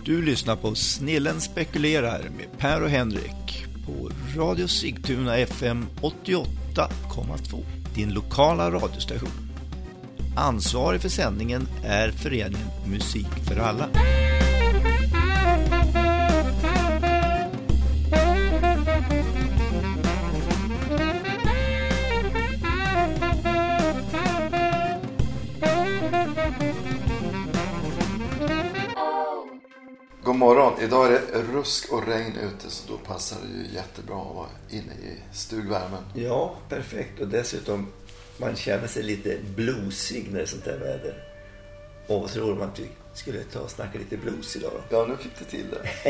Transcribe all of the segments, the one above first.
Du lyssnar på Snillen spekulerar med Per och Henrik på Radio Sigtuna FM 88,2, din lokala radiostation. Ansvarig för sändningen är föreningen Musik för alla. God morgon. Idag är det rusk och regn ute, så då passar det ju jättebra att vara inne i stugvärmen. Ja, perfekt. Och dessutom, man känner sig lite bluesig när det är sånt där väder. Och vad tror man att vi skulle ta och snacka lite blues idag då? Ja, nu fick du till det.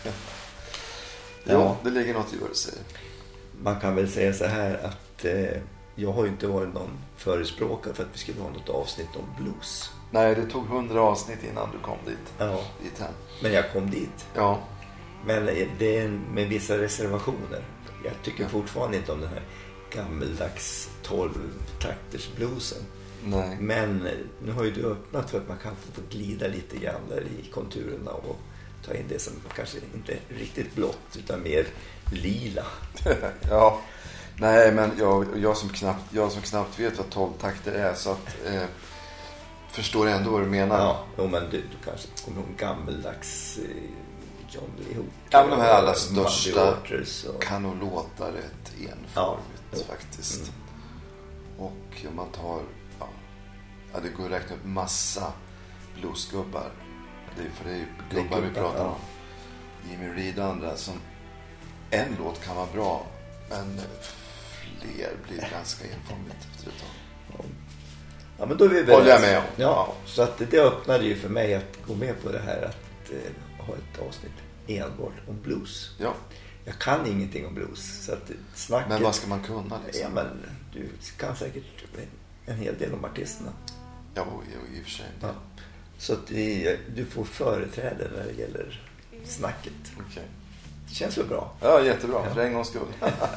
Ja, det ligger något i vad du säger. Man kan väl säga så här att jag har ju inte varit någon förespråkare för att vi skulle ha något avsnitt om blues. Nej, det tog 100 avsnitt innan du kom dit. Ja, dit här. Men jag kom dit. Ja. Men det är med vissa reservationer. Jag tycker fortfarande inte om den här gammeldags 12-takters bluesen. Nej. Men nu har ju du öppnat för att man kan få glida lite grann där i konturerna och ta in det som kanske inte är riktigt blått utan mer lila. Ja. Nej, men jag som knappt vet vad 12-takter är, så att förstår ändå vad du menar. Ja, men du kanske kommer ihåg gammeldags John Lee Hooker. Ja, men de här alla största kan nog låta rätt enformigt faktiskt. Och om man tar, det går att räkna upp massa bluesgubbar. För det är ju gubbar vi pratar om. Jimmy Reed och andra, som en låt kan vara bra, men fler blir ganska enformigt efter ett tag. Ja, men då är vi väl. Håller jag med om. Ja, så att det öppnade ju för mig att gå med på det här att ha ett avsnitt enbart om blues. Ja. Jag kan ingenting om blues, så att snacket. Men vad ska man kunna liksom? Ja, men du kan säkert en hel del om artisterna. Ja, i och för sig. Ja. Så att du får företräde när det gäller snacket. Okej. Det känns väl bra? Ja, jättebra. För en gångs skull.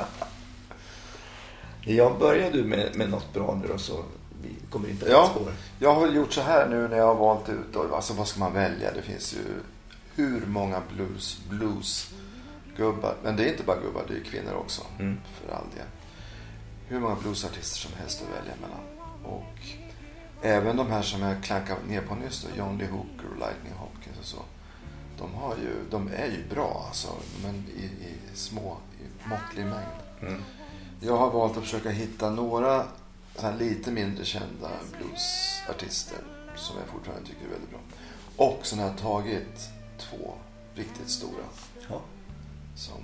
Jag började med något bra nu då, så vi kommer inte att spåra. Jag har gjort så här nu när jag har valt ut. Alltså, vad ska man välja? Det finns ju hur många bluesgubbar. Men det är inte bara gubbar, det är kvinnor också. För all del. Hur många bluesartister som helst att välja mellan. Och även de här som jag klankar ner på nyss då, John Lee Hooker och Lightning Hopkins och så. De är ju bra alltså, men i måttlig mängd. Jag har valt att försöka hitta några så här lite mindre kända bluesartister som jag fortfarande tycker är väldigt bra. Och så har jag tagit 2 riktigt stora. Ja. Som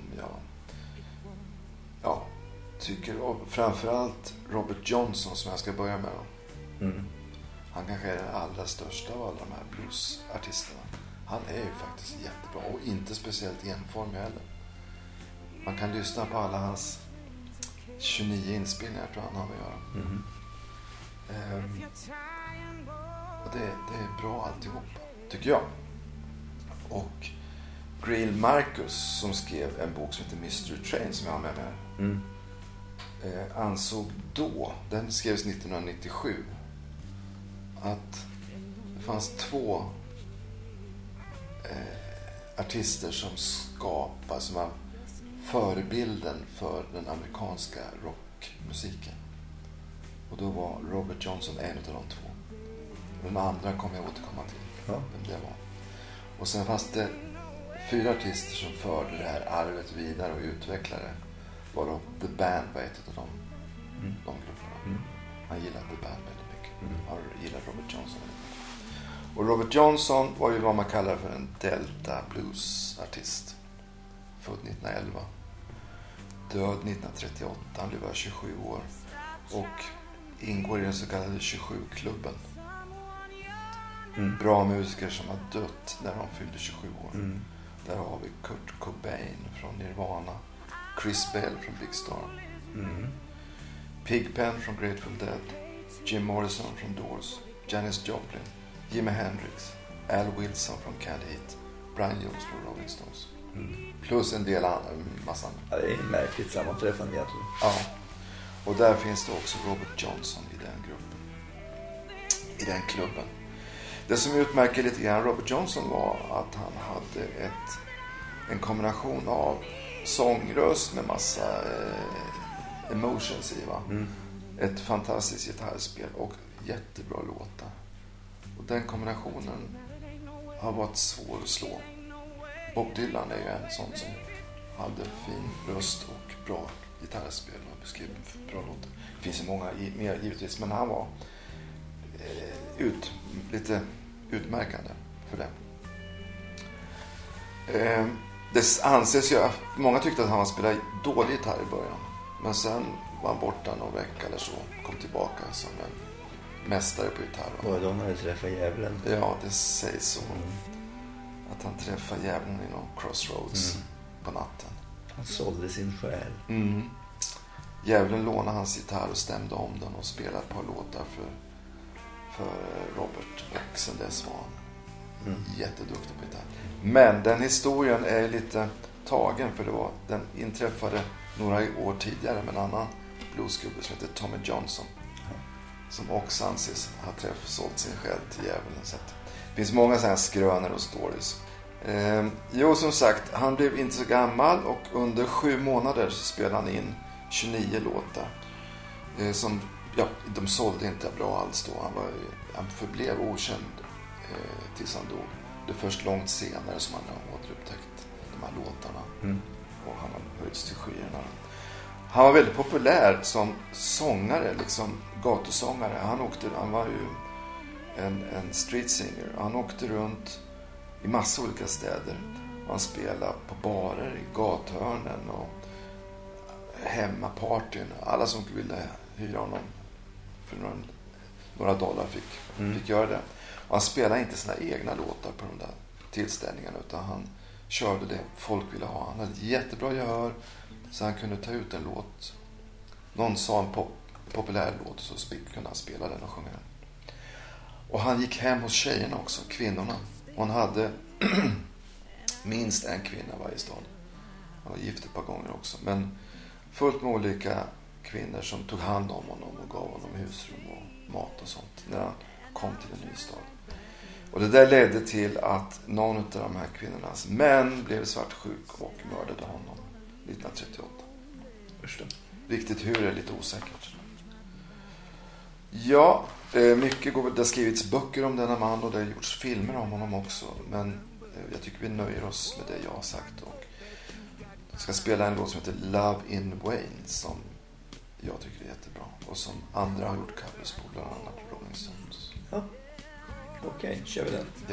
jag tycker, och framförallt Robert Johnson som jag ska börja med då. Han kanske är den allra största av alla de här bluesartisterna. Han är ju faktiskt jättebra och inte speciellt enformig heller. Man kan lyssna på alla hans 29 inspelningar, tror jag han har att göra. Och det är bra alltihop, tycker jag. Och Greil Marcus, som skrev en bok som heter Mystery Train, som jag har med mig, ansåg då, den skrevs 1997, att det fanns 2 artister som var förebilden för den amerikanska rockmusiken. Och då var Robert Johnson en av de 2. De andra kommer jag återkomma till. Vem det var. Och sen fanns det 4 artister som förde det här arvet vidare och utvecklade. Varav The Band var ett av de grupperna. Han gillade The Band väldigt mycket. Han gillade Robert Johnson väldigt mycket. Och Robert Johnson var ju vad man kallar för en Delta blues-artist. Född 1911. Död 1938. Han blev bara 27 år. Och ingår i den så kallade 27-klubben. Bra musiker som har dött när de fyllde 27 år. Där har vi Kurt Cobain från Nirvana. Chris Bell från Big Star. Pigpen från Grateful Dead. Jim Morrison från Doors. Janis Joplin. Jimi Hendrix. Al Wilson från Canned Heat. Brian Jones från Rolling Stones. Plus en del andra, massa andra. Ja, det är märkligt sammanträffande egentligen. Ja. Och där finns det också Robert Johnson i den gruppen. I den klubben. Det som utmärker lite grann Robert Johnson var att han hade en kombination av sångröst med massa emotions i, va? Ett fantastiskt gitarrspel och jättebra låtar. Och den kombinationen har varit svår att slå. Bob Dylan är ju en sån som hade fin röst och bra gitarrspel och beskrev bra låtar. Det finns ju många mer givetvis, men han var lite utmärkande för det. Det anses ju, många tyckte att han spelade dålig gitarr i början, men sen var han borta någon vecka eller så, kom tillbaka som en mästare på gitarr. Var de hade träffat djävulen? Ja, det sägs så. Att han träffade djävulen i någon crossroads på natten. Han sålde sin själ. Djävulen lånade hans gitarr och stämde om den och spelade ett par låtar för Robert. Och sen dess var han jätteduktig på gitarr. Men den historien är lite tagen, för den inträffade några år tidigare med en annan bluesgubbe som heter Tommy Johnson. Som också anses ha sålt sin själ till djävulen. Så det finns många sådana här skrönor och stories. Som sagt, han blev inte så gammal och under 7 månader så spelade han in 29 låtar. De sålde inte bra alls då. Han förblev okänd tills han dog. Det är först långt senare som han har återupptäckt de här låtarna. Och han har höjts till skyarna. Han var väldigt populär som sångare, liksom gatusångare. Han var ju en street singer. Han åkte runt i massa olika städer. Han spelade på barer, i gathörnen och hemmapartyn. Alla som ville hyra honom för några dollar fick göra det. Och han spelade inte sina egna låtar på de där tillställningarna, utan han körde det folk ville ha. Han hade jättebra gehör, så han kunde ta ut en låt. Någon sa en populär låt, så kunde han spela den och sjunga den. Och han gick hem hos tjejerna också, kvinnorna. Och han hade minst en kvinna varje stad. Han var gift ett par gånger också. Men fullt med olika kvinnor som tog hand om honom och gav honom husrum och mat och sånt när han kom till en ny stad. Och det där ledde till att någon av de här kvinnornas män blev svartsjuk och mördade honom 1938. Förstå. Riktigt hur är lite osäkert. Ja, mycket går. Det har skrivits böcker om denna man och det har gjorts filmer om honom också. Men jag tycker vi nöjer oss med det jag har sagt. Och jag ska spela en låt som heter Love in Wayne, som jag tycker är jättebra. Och som andra har gjort covers på, bland annat Rolling Stones. Ja, okej, kör vi den. Ja.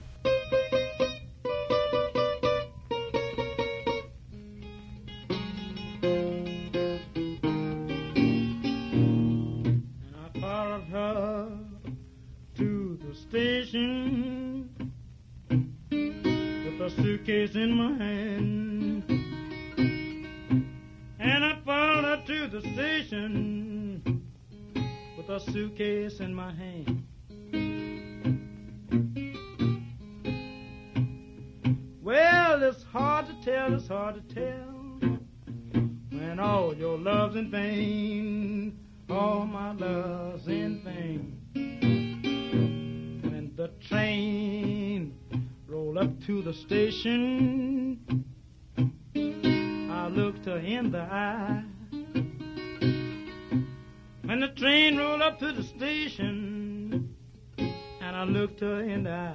Suitcase in my hand, and I followed her to the station with a suitcase in my hand. Well, it's hard to tell when all your love's in vain, all my love's in vain. When the train roll up to the station, I looked her in the eye. When the train rolled up to the station, and I looked her in the eye.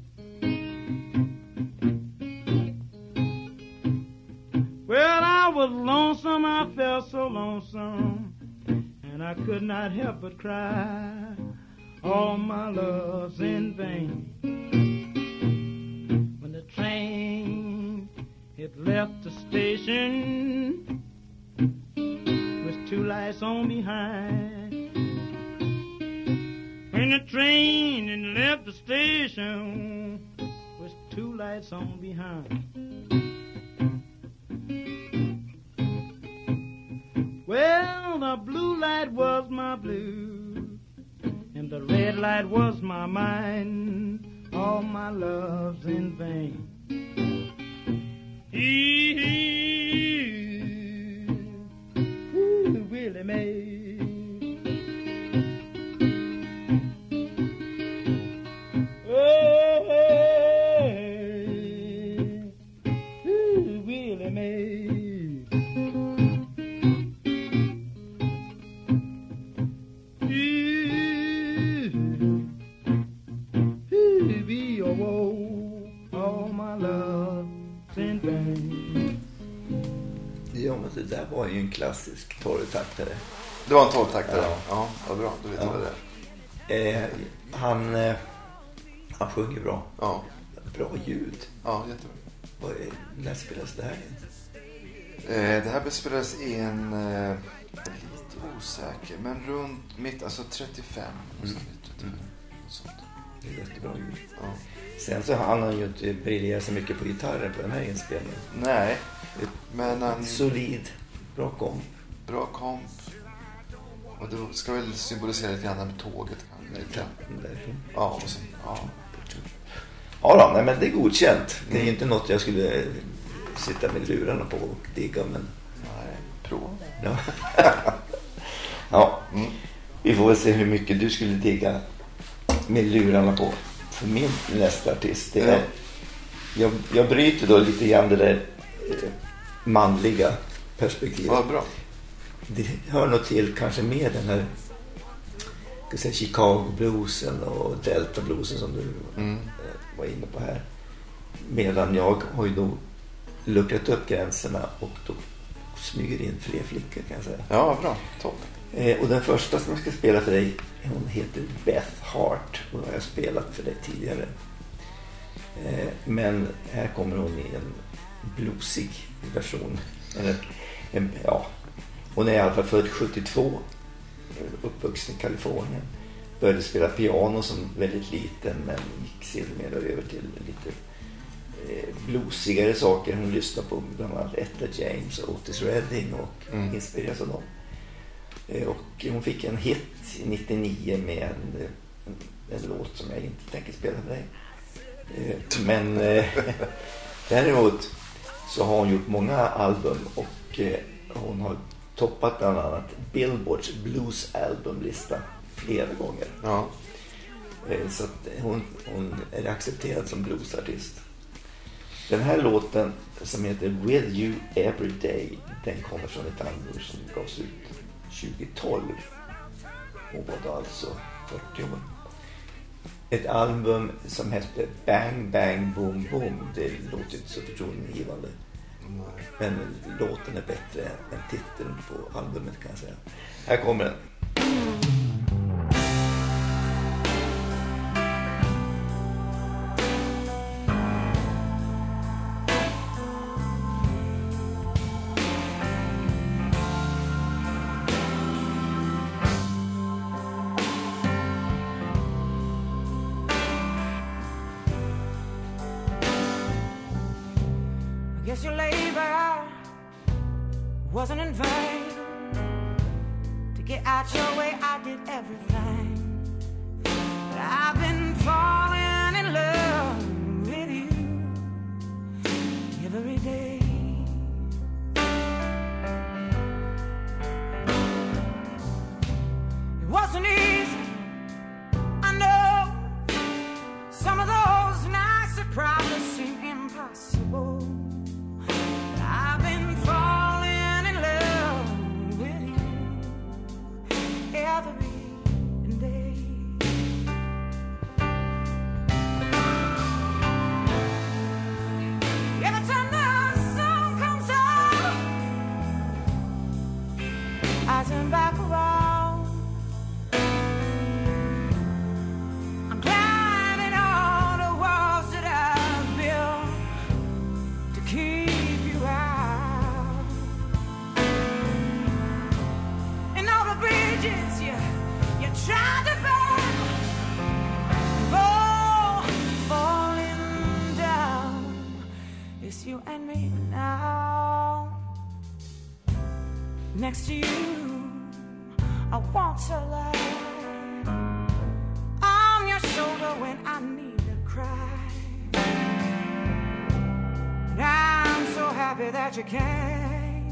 Well, I was lonesome, I felt so lonesome, and I could not help but cry. All my love's in vain. Train, it left the station with 2 lights on behind. When the train it left the station with 2 lights on behind. Well, the blue light was my blue, and the red light was my mind. All my love's in vain. Willie Mae. var ju en klassisk torrtaktare. Det var en torrtaktare? Ja, vad bra. Då vet jag vad det är. Han sjunger bra. Ja. Bra ljud. Ja, jättebra. När spelas det här in? Det här spelades in lite osäker, men runt mitt, alltså 35. Sånt. Det är jättebra ljud. Ja. Sen så hann han ju inte briljera så mycket på gitarren på den här inspelningen. Nej, men han... Solid, bra komp. Bra komp. Och då ska väl symbolisera lite grann med tåget. Ja, och sen, ja. Ja då, men det är godkänt. Det är inte något jag skulle sitta med lurarna på och digga, men... Nej, prova. Ja. Ja. Vi får väl se hur mycket du skulle digga med lurarna på. För min nästa artist, det är... Jag bryter då lite grann det där manliga perspektivet. Ja, bra. Det hör nog till kanske med den här Chicago bluesen och Delta bluesen som du var inne på här. Medan jag har ju då luckrat upp gränserna och då smyger in fler flickor, kan jag säga. Ja, bra. Topp. Och den första som jag ska spela för dig, hon heter Beth Hart och har jag spelat för dig tidigare. Men här kommer hon i en bluesig version. Hon är i alla fall född 72, uppvuxen i Kalifornien. Började spela piano som väldigt liten, men gick sedermera över till lite bluesigare saker. Hon lyssnade på bland annat Etta James och Otis Redding och inspirerades av dem. Och hon fick en hit 99 med en låt som jag inte tänker spela för dig. Men däremot så har hon gjort många album och hon har toppat bland annat Billboards Blues albumlista flera gånger. Ja. Så att hon är accepterad som bluesartist. Den här låten som heter With You Every Day, den kommer från ett album som gavs ut 2012. Hon var då alltså 40 år. Ett album som hette Bang Bang Boom Boom. Det låter inte så förtroendegivande. Men låten är bättre än titeln på albumet, kan jag säga. Här kommer den. Guess your labor wasn't in vain. To get out your way, I did everything. But I've been falling in love with you every day. It wasn't easy, I know. Some of those nights that probably seem impossible. I've been falling in love with you every day. Every time the sun comes out, I turn back around. I'm climbing all the walls that I've built to keep you tried to burn, falling down. It's you and me now. Next to you, I want to lie on your shoulder when I need to cry. And I'm so happy that you came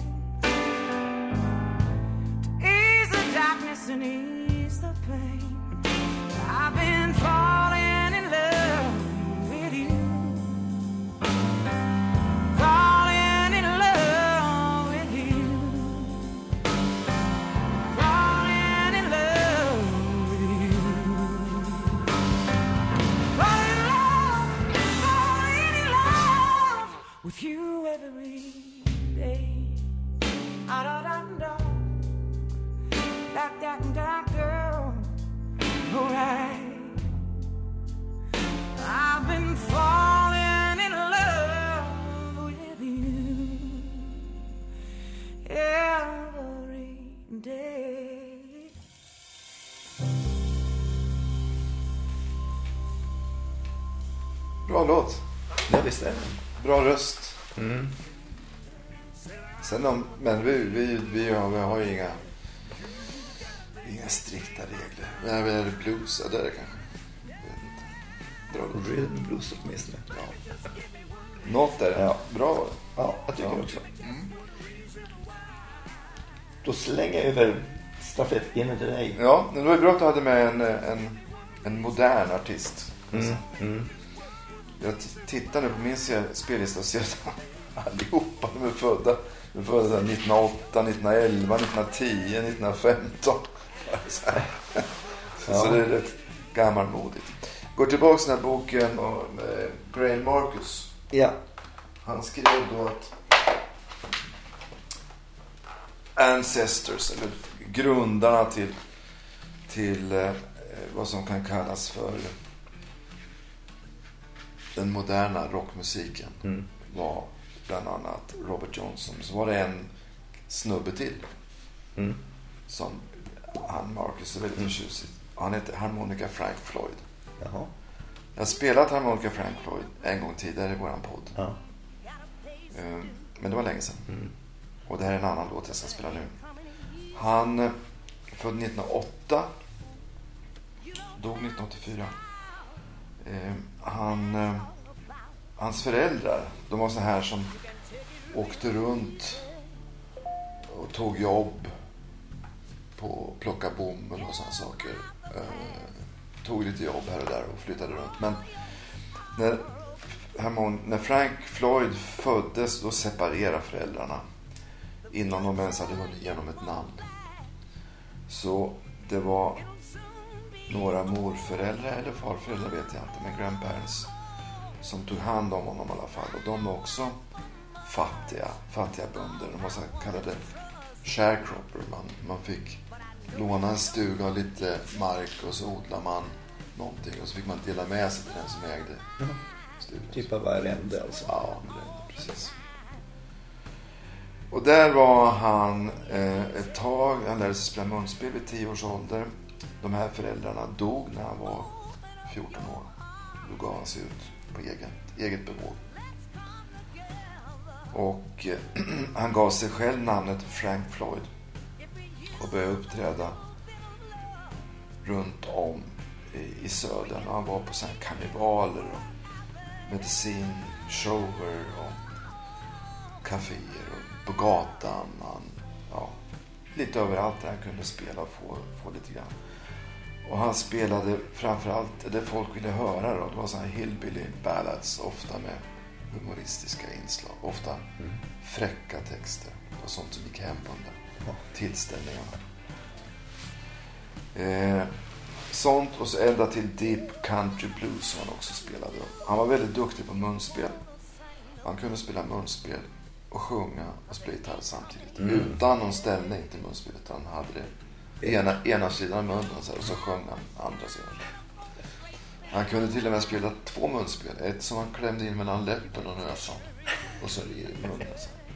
to ease the darkness and ease the pain. I've been falling in love with you, falling in love with you, falling in love with you, falling in love with you every day. girl. Alright. I've been falling in love with you every day. Bra låt. Ja, visst är det. Bra röst. Sen men vi har ju inga strikta regler. Men är det blues? Ja, det är det kanske. Jag vet inte. Dra låt. Rhythm blues åtminstone. Ja. Något är det. Ja. Bra var det. Ja, jag tycker också. Då slänger jag över stafettpinnen till dig. Ja, men det var ju bra att du hade med en modern artist. Jag tittar nu på min spellista och ser att allihopa de är födda 1908, 1911, 1910, 1915. Så det är rätt gammalmodigt. Går tillbaka till den här boken om Graham Marcus. Ja. Han skrev då att ancestors, eller grundarna till vad som kan kallas för den moderna rockmusiken var bland annat Robert Johnson. Så var det en snubbe till som han Marcus är väldigt förtjusig. Han heter Harmonica Frank Floyd. Jaha. Jag har spelat Harmonica Frank Floyd en gång tidigare i våran podd. Ja. Men det var länge sedan. Och det här är en annan låt jag ska spela nu. Han född 1908, dog 1984. Hans föräldrar, de var så här som åkte runt och tog jobb på att plocka bomull och sådana saker. Tog lite jobb här och där och flyttade runt. Men när Frank Floyd föddes, då separerade föräldrarna innan de ens hade hunnit igenom ett namn. Så det var några morföräldrar eller farföräldrar, vet jag inte, men grandparents som tog hand om honom i alla fall. Och de var också fattiga bönder. De var så kallade sharecropper. Man fick låna en stuga och lite mark och så odlade man någonting. Och så fick man dela med sig till den som ägde stugan. Typ av arrende alltså. Ja, precis. Och där var han ett tag. Han lärde sig spela munspel vid 10 års ålder. De här föräldrarna dog när han var 14 år. Då gav han sig ut på eget bevåg. Och han gav sig själv namnet Frank Floyd. Och började uppträda runt om i södern. Han var på sådana karnevaler och medicinshower och kaféer och på gatan. Lite överallt där han kunde spela och få lite grann. Och han spelade framförallt det folk ville höra då. Det var sådana här hillbilly ballads, ofta med humoristiska inslag. Ofta fräcka texter och sånt som gick hem på den där tillställningarna. Sånt och så ända till deep country blues som han också spelade. Han var väldigt duktig på munspel. Han kunde spela munspel och sjunga och spela gitarr samtidigt. Utan någon ställning till munspelet. Han hade det ena sidan av munnen så här, och så sjöng han andra sidan. Han kunde till och med spela 2 munspel. Ett som han klämde in mellan läppen och näsan. Och så i munnen.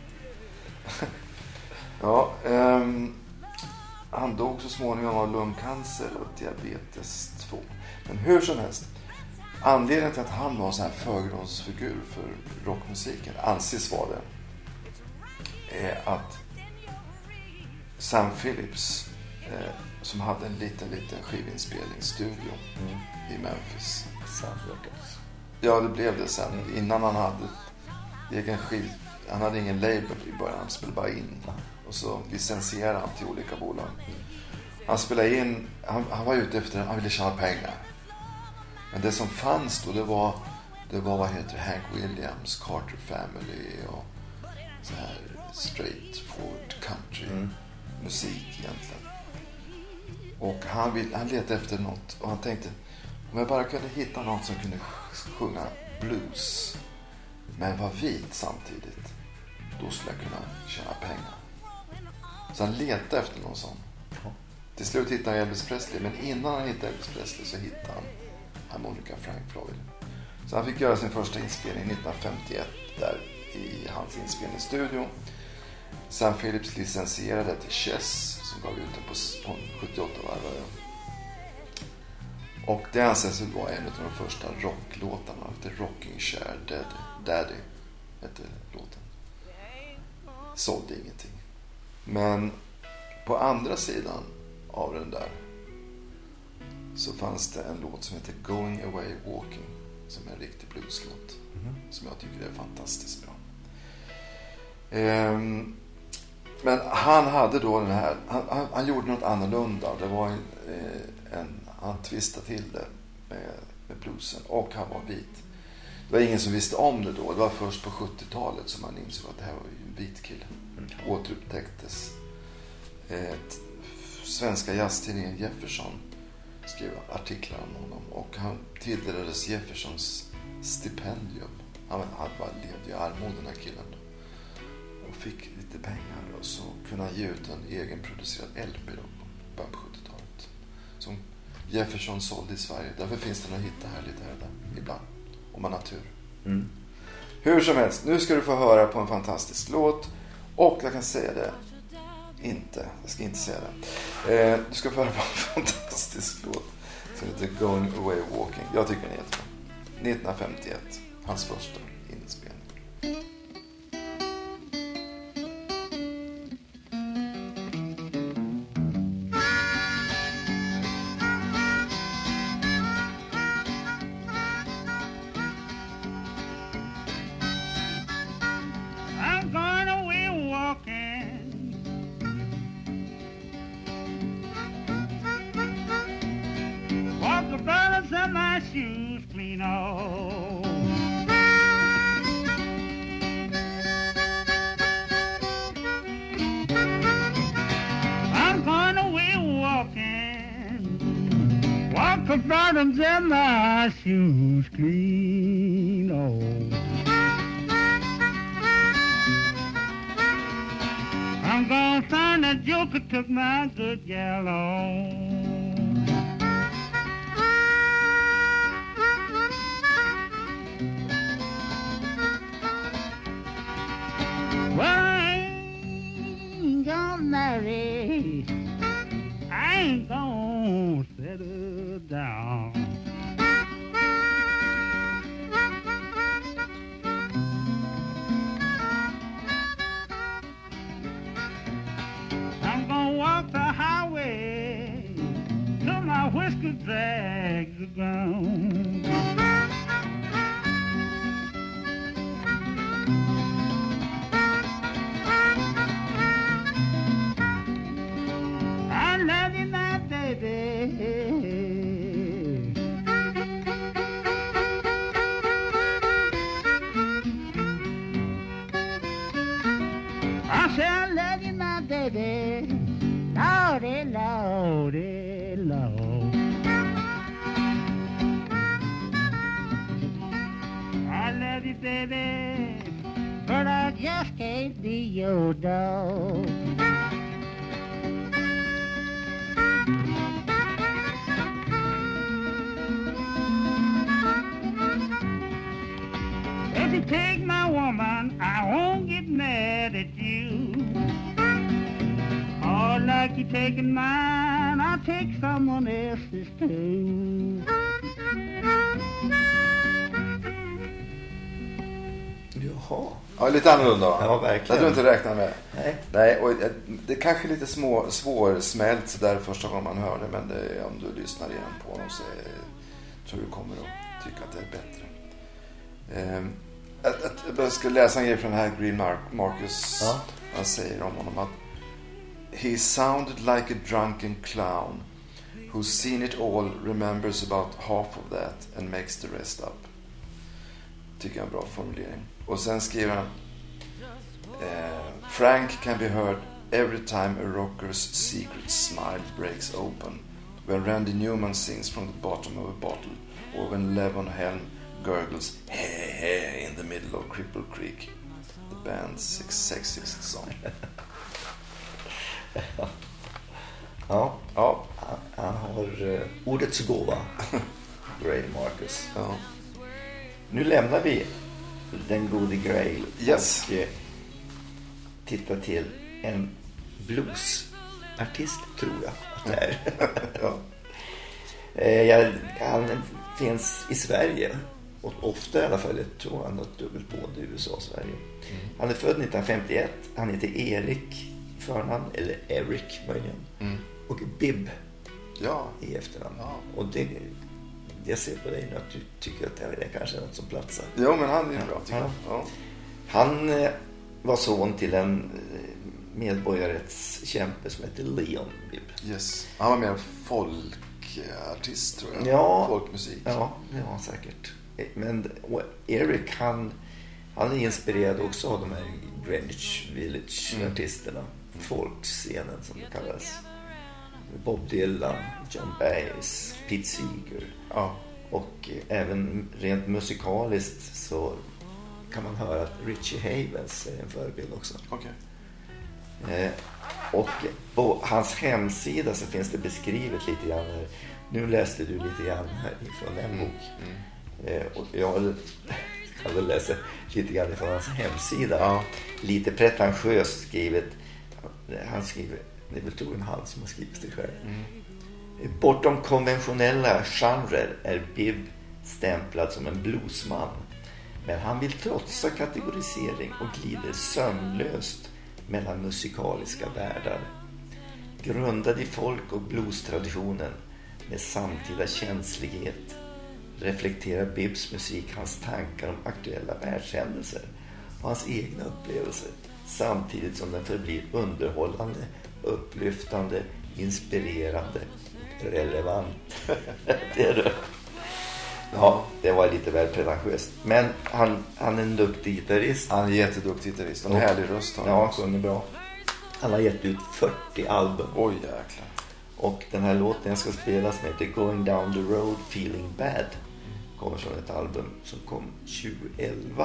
Så. Han dog så småningom av lungcancer och diabetes 2. Men hur som helst. Anledningen till att han var en sån här förgrundsfigur för rockmusiken anses vara det. Är att Sam Phillips som hade en liten skivinspelningsstudio i Memphis. Ja, det blev det sen. Innan han hade egen han hade ingen label i början, han spelade bara in. Och så licensierade han till olika bolag. Han spelade in, han var ute efter, han ville tjäna pengar. Men det som fanns då, det var vad heter det, Hank Williams, Carter Family och så här straight forward country musik egentligen. Och han letade efter något och han tänkte, om jag bara kunde hitta någon som kunde sjunga blues men var vit samtidigt, då skulle jag kunna tjäna pengar. Så han letade efter någon sån. Till slut hittade han Elvis Presley, men innan han hittade Elvis Presley så hittade han harmonika Frank Floyd. Så han fick göra sin första inspelning 1951 där i hans inspelningsstudio. Sam Phillips licensierade till Chess som gav ut den på 78-varvare. Och det anses vara en av de första rocklåtarna. Det Rocking Chair Daddy hette låten. Sålde ingenting. Men på andra sidan av den där så fanns det en låt som heter Going Away Walking, som är en riktig blueslåt. Som jag tycker är fantastiskt bra. Men han hade då den här, han gjorde något annorlunda. Det var han twistade till det med bluesen, och han var vit. Det var ingen som visste om det då. Det var först på 70-talet som man insåg att det här var ju en vit kille. Återupptäcktes. Svenska jazztidningen Jefferson skrev artiklar om honom, och han tilldelades Jeffersons stipendium. Han levde i armod, den här killen då. Och fick lite pengar, och så kunde han ge ut en egenproducerad LP då på 70-talet. Som Jefferson sålde i Sverige. Därför finns det att hitta här lite här där ibland. Om man har tur. Hur som helst, nu ska du få höra på en fantastisk låt. Och jag kan säga det jag ska inte säga det. Du ska få höra på en fantastisk låt som heter Going Away Walking. Jag tycker den är jättebra. 1951, hans första inspelning. And my shoes clean off. I'm gonna find that joker took my good gal on. Well, I ain't gonna marry. I ain't gonna settle down. I'm gonna walk the highway till my whiskey drags the ground. I love you, my baby. I say I love you, my baby. Lordy, Lordy, Lord. I love you, baby, but I just can't be your dog. If you take my woman, I won't get mad at you. Or like you taking mine, I'll take someone else's too. Jaha. Ja, lite annorlunda va? Ja, verkligen. Det du inte räknar med. Nej, och det är kanske lite svårsmält så där första gången man hör det, men det, om du lyssnar igen på dem så tror du kommer att tycka att det är bättre. Jag ska läsa en grej från den här Green Marcus. Ja. Han säger om honom att he sounded like a drunken clown who's seen it all, remembers about half of that and makes the rest up. Tycker jag är en bra formulering. Och sen skriver han Frank can be heard every time a rocker's secret smile breaks open, when Randy Newman sings from the bottom of a bottle, or when Levon Helm gurgles hey hey in the middle of Cripple Creek, the band's sexiest song. Ja. Ja. Han har ordets gåva. Gray Marcus. Ja. Nu lämnar vi den gode Gray. Yes. Och tittar till en bluesartist, tror jag att det är. Ja. Han finns i Sverige. Och ofta i alla fall, jag tror han har ett dubbelboende i USA och Sverige. Han är född 1951. Han heter Erik i förnamn, eller Eric möjligen. Och Bibb i efternamn. Ja. Och det, jag ser på dig nu att du tycker att det är kanske något som platsar. Jo, men han är ju bra, tycker jag. Ja. Han var son till en medborgarrättskämpe som heter Leon Bibb. Yes. Han var mer folkartist, tror jag. Ja. Folkmusik. Ja, det var han säkert. Men Eric, han är inspirerad också av de här Greenwich Village-artisterna. Folkscenen som det kallas. Bob Dylan, John Baez, Pete Seeger. Ja. Och även rent musikaliskt så kan man höra att Richie Havens är en förebild också. Okej. Och på hans hemsida så finns det beskrivet lite grann här. Nu läste du lite grann här ifrån en bok. Och jag kan väl läsa lite grann ifrån hans hemsida. Ja. Lite pretentiöst skrivet. Han skriver, det är väl Toren han som har skrivit det själv. Bortom konventionella genrer är Bibb stämplad som en bluesman. Men han vill trotsa kategorisering och glider sömnlöst mellan musikaliska världar. Grundad i folk- och bluestraditionen med samtida känslighet reflekterar Bibbs musik hans tankar om aktuella världshändelser och hans egna upplevelser, samtidigt som den förblir underhållande, upplyftande, inspirerande och relevant. Det är det. Ja, det var lite väl pretentiöst. Men han är en duktig gitarrist. Han är en jätteduktig gitarrist. En härlig röst har han. Ja, han sjunger bra. Han har gett ut 40 album. Oj, jäklar. Och den här låten jag ska spela som heter Going Down the Road Feeling Bad kommer från ett album som kom 2011.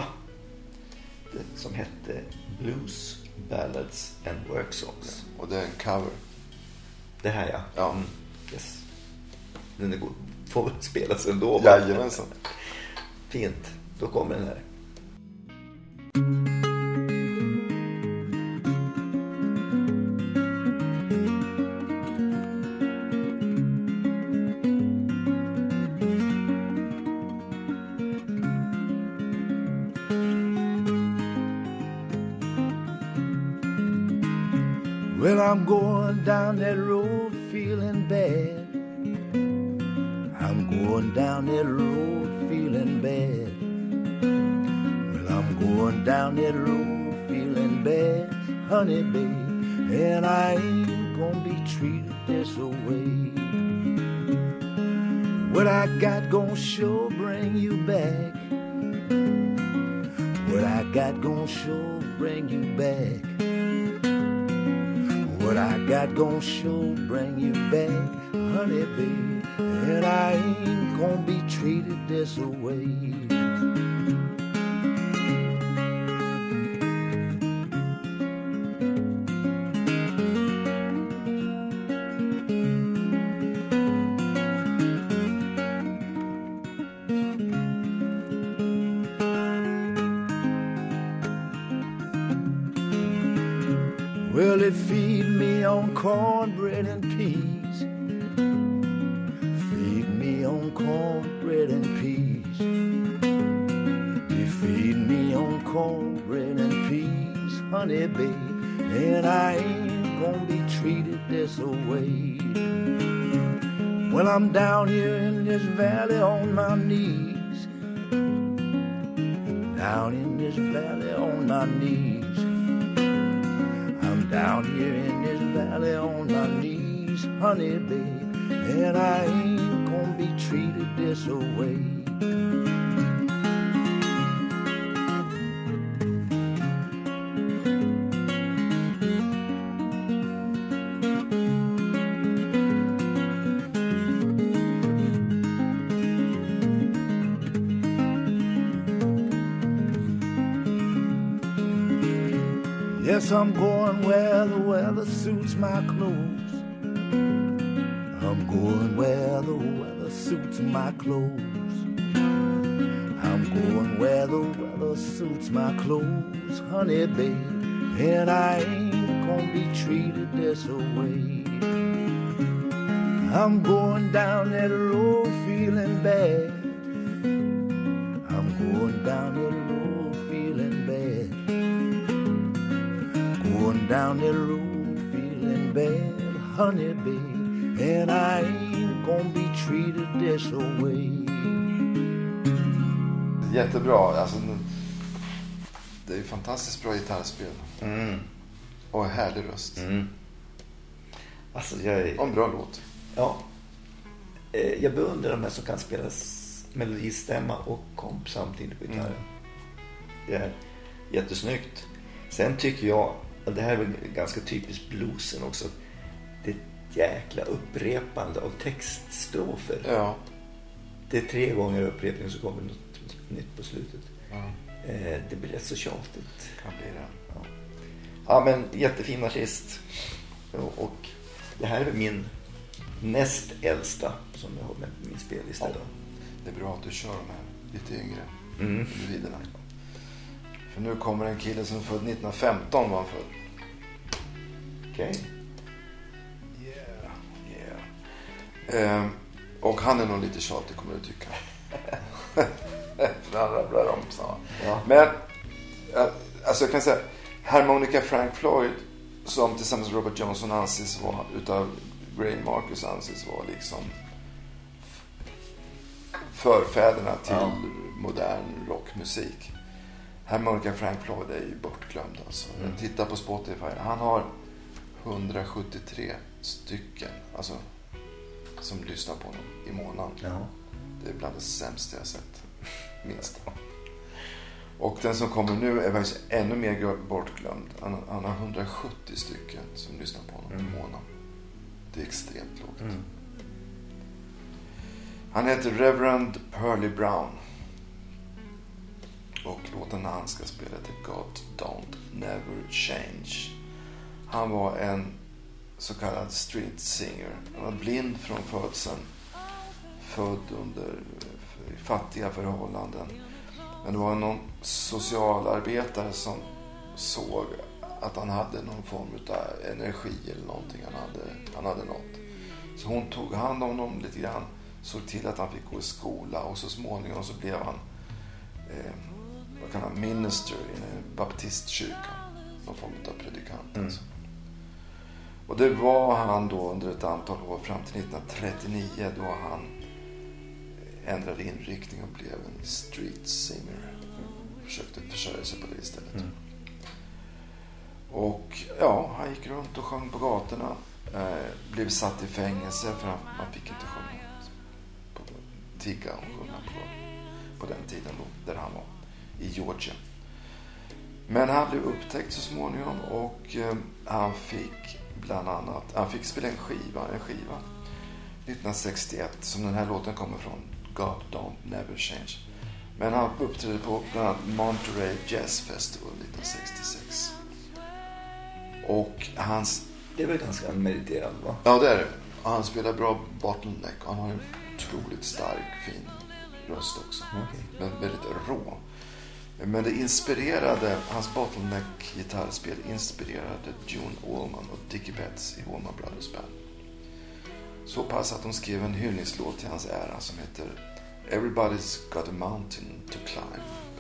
Det som hette Blues, Ballads and Work Songs. Och det är en cover. Det här, ja. Ja. Yes. Den är god. Får väl spelas ändå. Jajamensan. Fint. Då kommer den här. Well, I'm going down that road feeling bad. I'm going down that road feeling bad. Well, I'm going down that road feeling bad, honey, babe. And I ain't gonna be treated this way. What I got gonna sure bring you back. What I got gonna sure bring you back. What I got gonna sure bring you back, honey, babe. And I ain't gonna be treated this way. Well, they feed me on cornbread and peas. Feed me on cornbread and peas. They feed me on cornbread and peas, honey, babe. And I ain't gonna be treated this way. Well, I'm down here in this valley on my knees. Down in this valley on my knees. Down here in this valley on my knees, honey, babe. And I ain't gonna be treated this way. Yes, I'm going where the weather suits my clothes. going where the weather suits my clothes. I'm going where the weather suits my clothes, honey, babe. And I ain't gonna be treated this way. I'm going down that road feeling bad. I'm going down that road feeling bad. Going down that road feeling bad, honey, babe. And I ain't gonna be treated this way. Jättebra, alltså det är ju fantastiskt bra gitarrspel. Och härlig röst. Alltså och en bra låt. Ja. Jag beundrar de här som kan spela melodistämma och komp samtidigt på gitarren. Det är jättesnyggt. Sen tycker jag, och det här är väl ganska typiskt bluesen också, det är ett jäkla upprepande av textstrofer. Ja. Det är 3 gånger upprepning så kommer något nytt på slutet. Det blir rätt så tjatigt. Kan bli det. Ja, men jättefin artist. Och det här är min näst äldsta som jag har med min spellista idag. Det är bra att du kör med lite yngre individerna. För nu kommer en kille som är född 1915 var han född. Okej. Yeah. Och han är nog lite tjatig, kommer du tycka. För han rabblar om så. Ja. Men alltså jag kan säga harmonika Frank Floyd, som tillsammans med Robert Johnson anses vara, utav Gray Marcus anses vara liksom förfäderna till modern rockmusik. Harmonika Frank Floyd är ju bortglömd alltså. Titta på Spotify. Han har 173 stycken alltså, som lyssnar på honom i månaden. Ja. Det är bland det sämsta jag sett. Minst. Och den som kommer nu är faktiskt ännu mer bortglömd. Han har 170 stycken som lyssnar på honom i månaden. Det är extremt lågt. Han heter Reverend Pearly Brown. Och låten han ska spela till God Don't Never Change. Han var en så kallad street singer. Han var blind från födseln. Född under fattiga förhållanden. Men det var någon socialarbetare som såg att han hade någon form av energi eller någonting. Han hade något. Så hon tog hand om honom lite grann. Såg till att han fick gå i skola. Och så småningom så blev han vad kan han, minister i en baptistkyrkan. Någon form av predikant. Alltså. Och det var han då under ett antal år fram till 1939 då han ändrade inriktning och blev en street singer. Försökte försörja sig på det istället. Och ja, han gick runt och sjöng på gatorna. Blev satt i fängelse för att man fick inte sjunga. Tigga och sjunga på den tiden då, där han var. I Georgia. Men han blev upptäckt så småningom och han fick bland annat, han fick spela en skiva 1961 som den här låten kommer från, God Don't Never Change. Men han uppträdde på bland annat Monterey Jazz Festival 1966. Och hans... Det är väl ganska mediterande, va? Ja, det är det. Han spelar bra bottleneck. Han har en otroligt stark, fin röst också. Men väldigt rå. Men det inspirerade, hans bottleneck-gitarrspel inspirerade June Allman och Dickie Betts i Allman Brothers Band. Så pass att de skrev en hyllningslåt till hans ära som heter Everybody's Got a Mountain to Climb.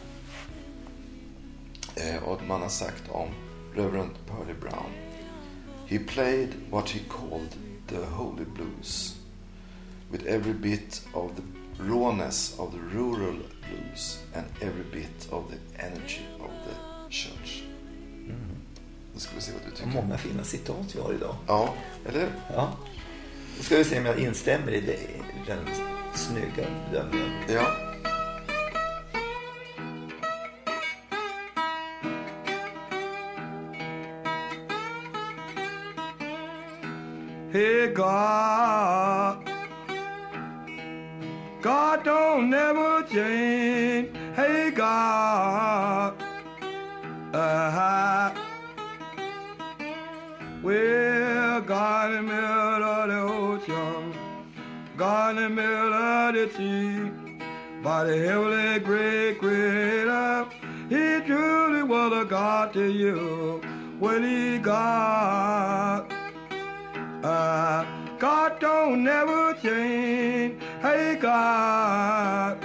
Och man har sagt om Reverend Pearly Brown. He played what he called the holy blues with every bit of the rawness of the rural blues and every bit of the energy of the church. Nu ska vi se vad du tycker. Många fina citat vi har idag. Ja, eller? Ja. Då ska vi se om jag instämmer i det, den snygga bedömningen. Ja. Hey God, God don't never change. Hey God, well, God in the middle of the ocean, God in the middle of the sea. By the heavenly great creator, he truly was a God to you. Well, he God. God don't never change. Hey, God.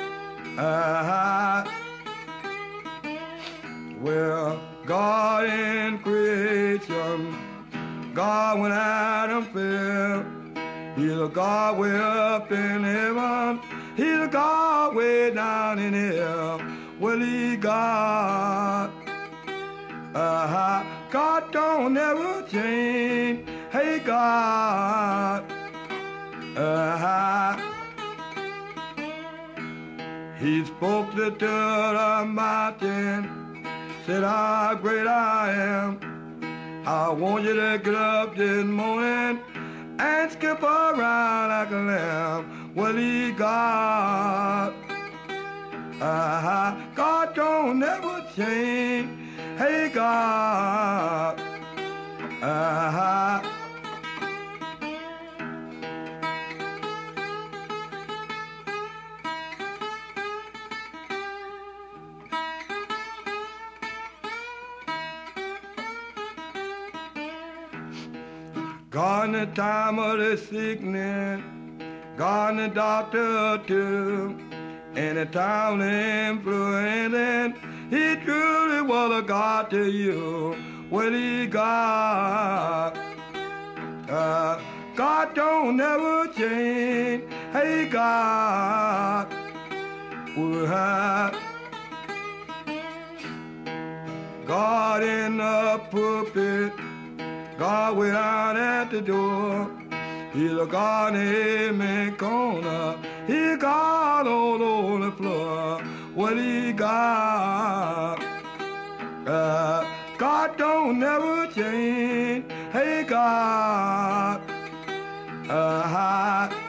Well, God in creation, God when Adam fell, he's a God way up in heaven, he's a God way down in hell. Well, he God. God don't never change. Hey, God. He spoke to the mountain, said, how great I am. I want you to get up this morning and skip around like a lamb. Well, he God. God don't never change. Hey, God. God in the time of the sickness, God in the doctor too, and the time of influence, he truly was a God to you. Well, he God. God don't never change. Hey, God. God in the pulpit, God way out at the door. He's a God in every corner. He God all on the floor. Well, he God. God don't never change. Hey, God. I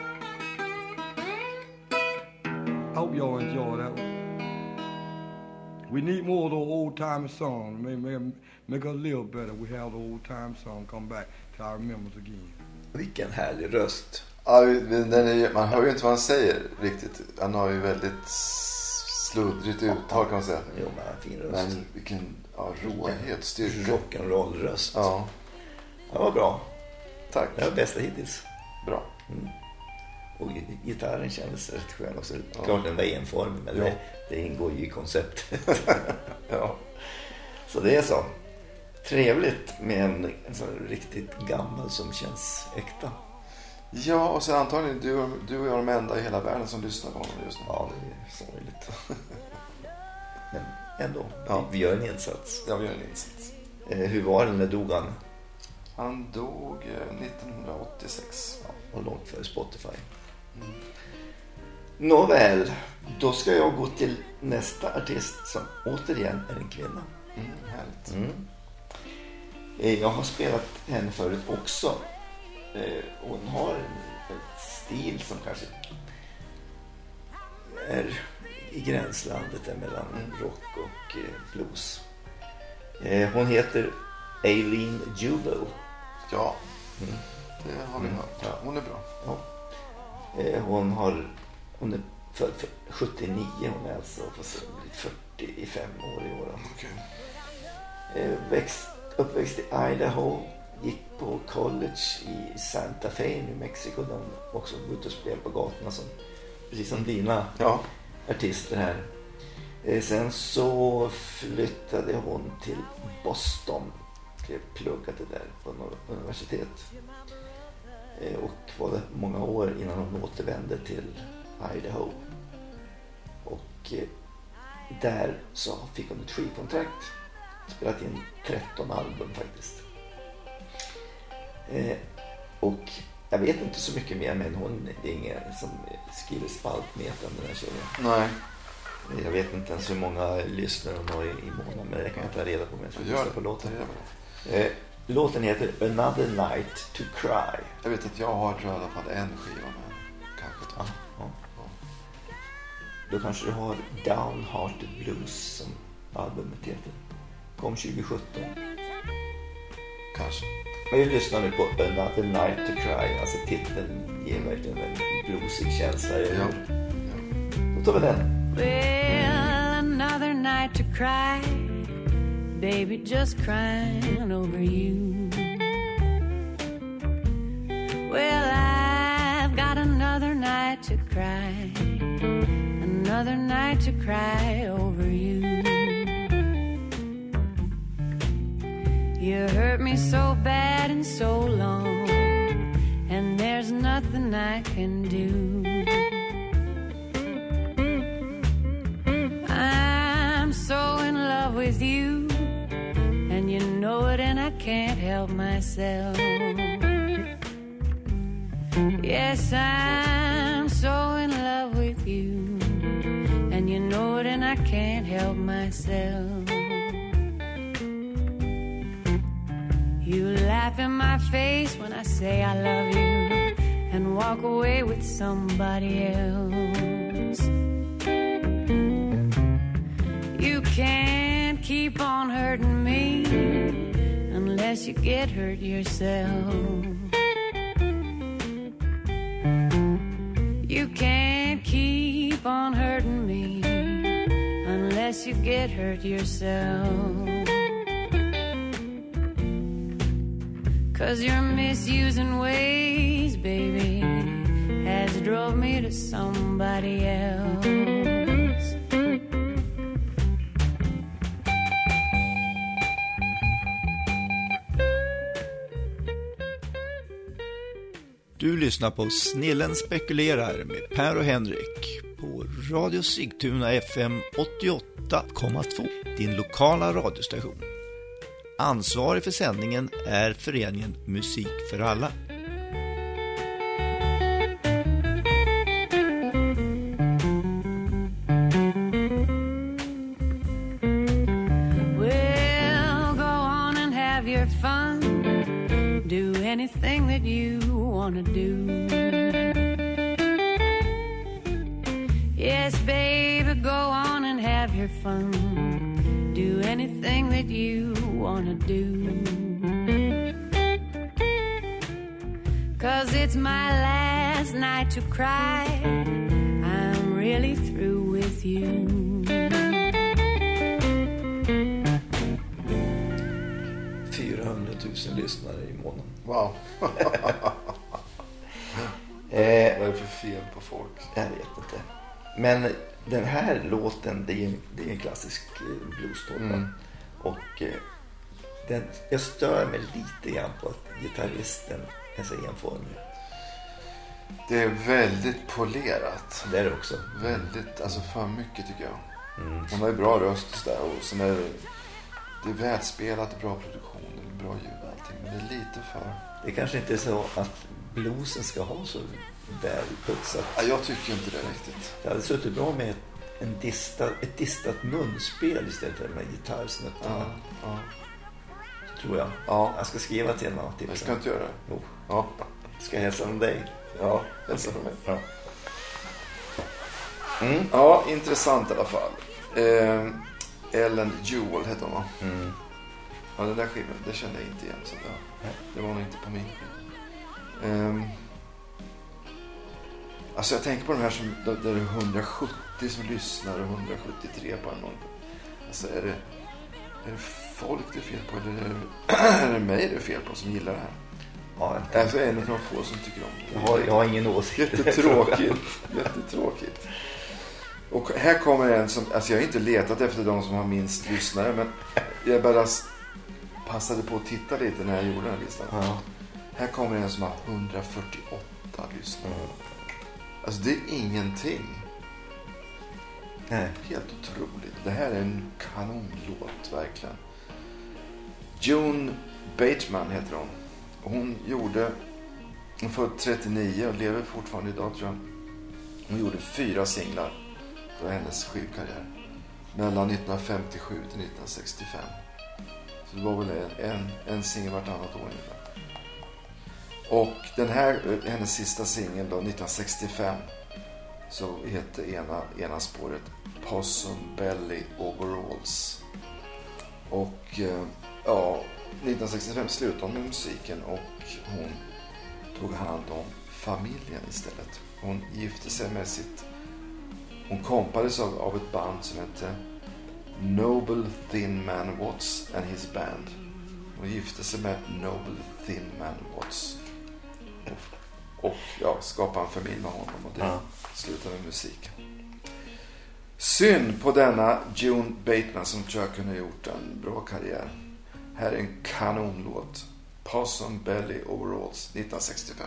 hope y'all enjoy that one. We need more of those old-time songs. Make us live better. We have the old-time song come back to our memories again. Vilken härlig röst. Ja, man hör ju inte vad han säger riktigt. Han har ju väldigt sluddrigt uttal kan man säga. Jo, men han har fin röst. Men vilken råhet, styrka. Rock'n'roll-röst. Ja. Det var bra. Tack. Det var bästa hittills. Bra. Mm. Och gitarren kändes rätt skön också. Ja. Klart den var enformig, men det ingår ju i konceptet. Ja. Så det är så. Trevligt med en sån riktigt gammal som känns äkta. Ja, och så antagligen du och jag är de enda i hela världen som lyssnar på honom just nu. Ja, det är sorgligt. Men ändå, ja. Vi gör en insats. Ja, vi gör en insats. Hur var det när dog han? Han dog 1986. Ja, och långt före Spotify. Mm. Nåväl, då ska jag gå till nästa artist som återigen är en kvinna. Härligt. Mm. Jag har spelat henne förut också. Hon har en stil som kanske är i gränslandet mellan rock och blues. Hon heter Eileen Jubel. Ja, det har vi hört. Ja. Hon är bra. Ja. Hon är född 79. Hon är alltså 45 år i år. Okay. Uppväxt i Idaho, gick på college i Santa Fe, New Mexico. De också gått och spelade på gatorna precis som dina artister här. Sen så flyttade hon till Boston, pluggade där på universitet. Och var det många år innan hon återvände till Idaho. Och där så fick hon ett skivkontrakt. Spelat in 13 album faktiskt. Och jag vet inte så mycket mer, men hon är ingen som skriver spaltmeter med den här tjejen. Nej. Jag vet inte ens hur många lyssnare hon har i månaden, men det kan jag ta reda på med. Jag på låten. Låten heter Another Night to Cry. Jag vet att jag har tror jag i alla fall en skiva med kanske. Ja. Då kanske du har Downhearted Blues som albumet heter. Kom 2017. Kanske. Men vi lyssnar nu på Another Night to Cry. Alltså titeln ger verkligen en bluesig känsla. Ja. Då tar vi den. Well, another night to cry, baby, just crying over you. Well, I've got another night to cry, another night to cry over you. You hurt me so bad and so long, and there's nothing I can do. I'm so in love with you, and you know it, and I can't help myself. Yes, I'm so in love with you, and you know it, and I can't help myself. You laugh in my face when I say I love you, and walk away with somebody else. You can't keep on hurting me unless you get hurt yourself. You can't keep on hurting me unless you get hurt yourself. 'Cause your misusing ways, baby, has drove me to somebody else. Du lyssnar på Snillen spekulerar med Per och Henrik på Radio Sigtuna FM 88,2, din lokala radiostation. Ansvarig för sändningen är föreningen Musik för alla. Well, go on and have your fun. Do anything that you want to do. Yes, baby, go on and have your fun. Do anything that you want to do. 'Cause it's my last night to cry. I'm really through with you. Lyssnare i månaden. Wow. Vad är det för fel på folk? Jag vet inte. Men den här låten, det är en klassisk blues-toppa. Och jag stör mig lite grann på att gitarristen är så enformig. Det är väldigt polerat. Det är det också. Väldigt, alltså för mycket tycker jag. Hon har ju bra röst där, och sen är det är välspelat, bra produktion, bra ljud och allting, men det är lite för... Det kanske inte är så att bluesen ska ha så välputsat. Ja, jag tycker inte det riktigt. Det hade suttit bra med ett distat munspel istället för med gitarrsnuttarna. Ja. Tror jag. Ja. Jag ska skriva till henne. Jag ska inte göra det. Jo. Ja. Ska jag hälsa från dig? Ja, hälsa från mig. Ja. Ja, intressant i alla fall. Ellen Jewel heter hon, va? Ja, den där skivan, det kände jag inte igen. Så det var nog inte på min skiva. Alltså jag tänker på de här som, där det är 170 som lyssnar och 173 på en. Alltså är det folk det är fel på, eller är det mig det är fel på som gillar det här? Ja, alltså är det några få som tycker om det. Jag har ingen åsikt. Jättetråkigt. Och här kommer en som, alltså jag har inte letat efter de som har minst lyssnare, men jag bara passade på att titta lite när jag gjorde den här listan. Ja. Här kommer en som har 148 lyssnare. Alltså det är ingenting. Nej. Helt otroligt. Det här är en kanonlåt, verkligen. Joan Bateman heter hon. Hon född 39 och lever fortfarande idag, tror jag. Hon gjorde 4 singlar. Det var hennes skivkarriär. Mellan 1957 till 1965. Så det var väl en singel vartannat år ungefär. Och den här, hennes sista singel då, 1965, så heter ena spåret Possum Belly Overalls. Och 1965 slutade hon med musiken och hon tog hand om familjen istället. Hon gifte sig med hon kompades av ett band som hette Noble Thin Man Watts and his band. Hon gifte sig med Noble Thin Man Watts. Och skapade en familj med honom. Och det slutade med musik. Synd på denna June Bateman som tror jag kunde ha gjort en bra karriär. Här är en kanonlåt. Possum Belly Overalls 1965.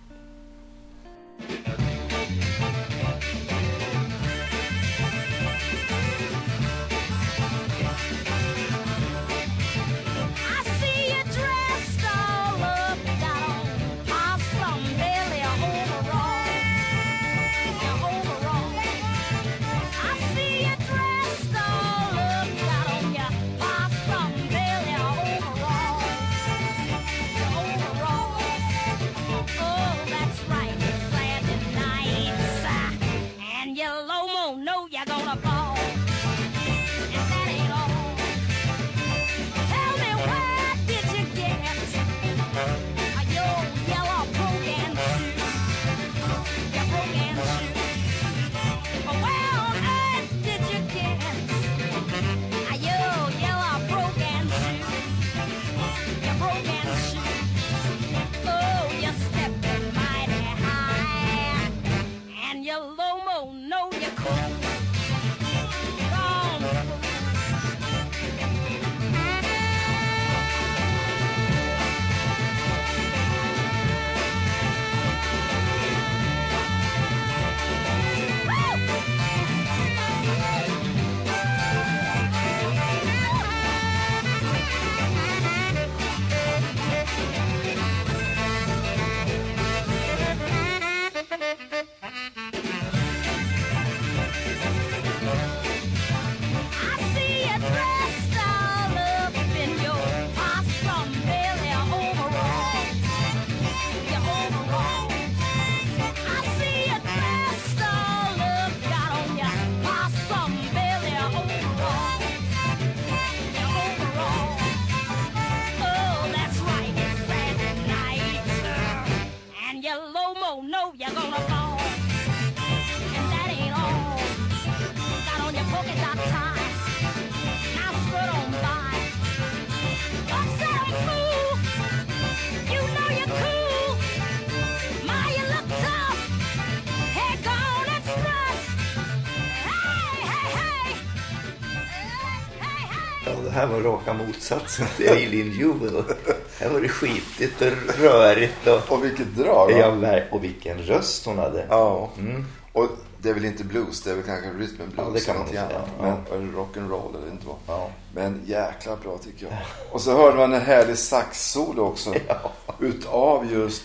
Det här var raka motsatsen till Eileen Juvel. Här var det skitigt och rörigt. Och vilket drag. Ja, och vilken röst hon hade. Ja. Mm. Och det är väl inte blues, det är väl kanske rhythm and blues. Ja, det kan man säga. Men rock'n'roll eller inte vad. Ja. Men jäkla bra tycker jag. Och så hörde man en härlig sax-solo också. Ja. Utav just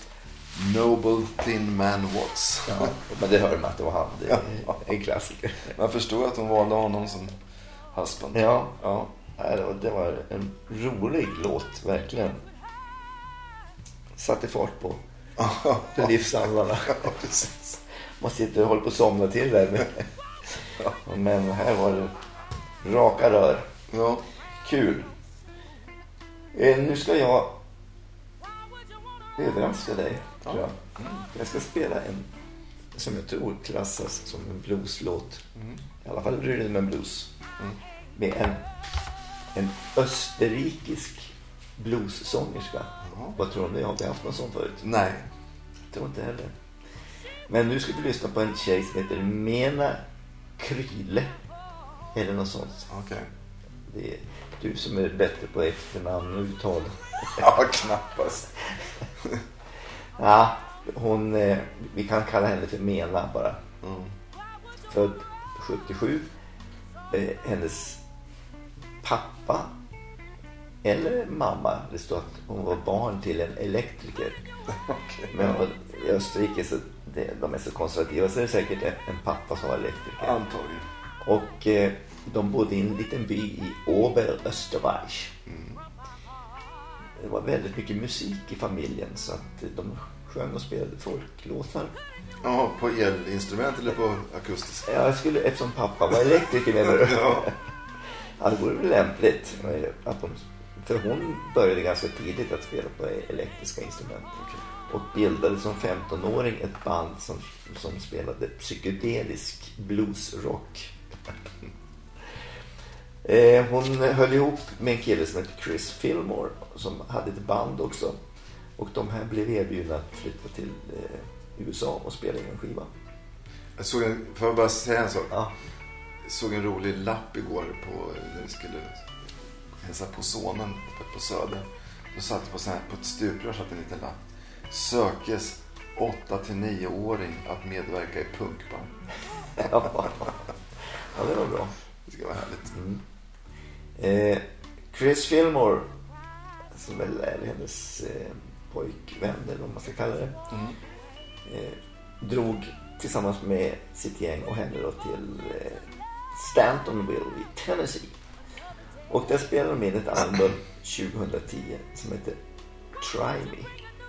Noble Thin Man Watts. Ja, men det hörde man att det var han. Det är en klassiker. Man förstår att hon valde honom som husband. Ja. Ja. Det var en rolig låt, verkligen. Satte fart på livshandlarna. Ja, precis. Man sitter och håller på att somna till där. Men här var det raka rör. Ja. Kul. Nu ska jag överraska dig, tror jag. Jag ska spela en som jag tror klassas som en blueslåt. I alla fall rhythm and blues. Med en österrikisk bluessångerska. Vad tror du? Jag har inte haft någon sån förut. Nej. Jag tror inte heller. Men nu ska vi lyssna på en tjej som heter Mena Kryle. Eller något sånt. Okej. Det är du som är bättre på efternamn och uttal. Ja, knappast. Ja, hon, vi kan kalla henne för Mena bara. Född 77. Hennes pappa eller mamma, det står att hon var barn till en elektriker. Okay. Men i Österrike så de är så konservativa, så är det säkert en pappa som var elektriker. Antagligen. Och de bodde i en liten by i Oberösterreich. Det var väldigt mycket musik i familjen, så att de sjöng och spelade folklåtar. Ja, på elinstrument eller på akustiska? Ja, eftersom pappa var elektriker, menar du? Ja, det vore väl lämpligt att för hon började ganska tidigt att spela på elektriska instrument. och bildade som 15-åring ett band som spelade psykedelisk bluesrock. Hon höll ihop med en kille som heter Chris Fillmore som hade ett band också. Och de här blev erbjudna att flytta till USA och spela in en skiva. Jag såg får jag bara säga en sak? Ja. Jag såg en rolig lapp igår när vi skulle hälsa på sonen på Söder. Då satt på ett stuprör satt en liten lapp. Sökes 8-9-åring att medverka i punkband. Ja, det var bra. Det ska vara härligt. Chris Fillmore, som väl är hennes pojkvän eller vad man ska kalla det, drog tillsammans med sitt gäng och henne då till Stantonville i Tennessee. Och där spelade de in ett album 2010 som heter Try Me.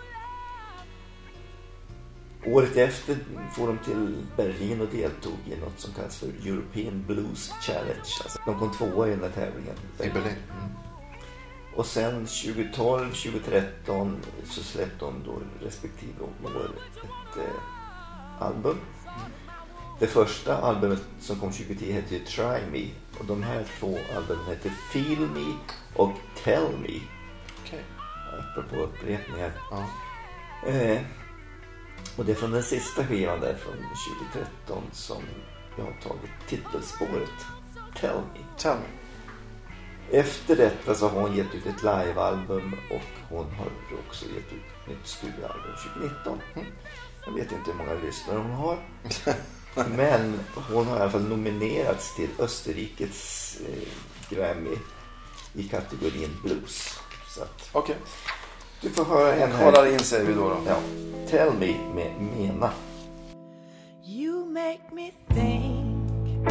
Året efter får de till Berlin och deltog i något som kallas för European Blues Challenge. Alltså, de kom 2 i den här tävlingen. I Berlin. Och sen 2012-2013 så släppte de då respektive år ett album. Det första albumet som kom 2010 heter ju Try Me. Och de här 2 albumen heter Feel Me och Tell Me. Okej. Apropå upprepningar. Ja. Och det är från den sista skivan där från 2013 som jag har tagit titelspåret Tell Me. Tell Me. Efter detta så har hon gett ut ett livealbum och hon har också gett ut ett nytt studioalbum 2019. Jag vet inte hur många lyssnare hon har. Men hon har i alla fall nominerats till Österrikes Grammy i kategorin blues. Så att Okej. du får höra en här. Kollar in säger vi då. Ja. Tell Me med Mena. You make me think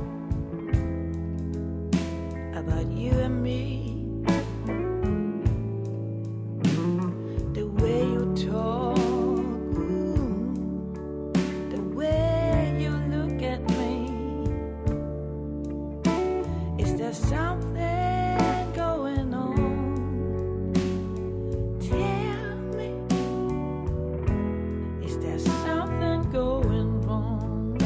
about you and me. The way you talk, the way you look at me. Is there something going on? Tell me, is there something going wrong?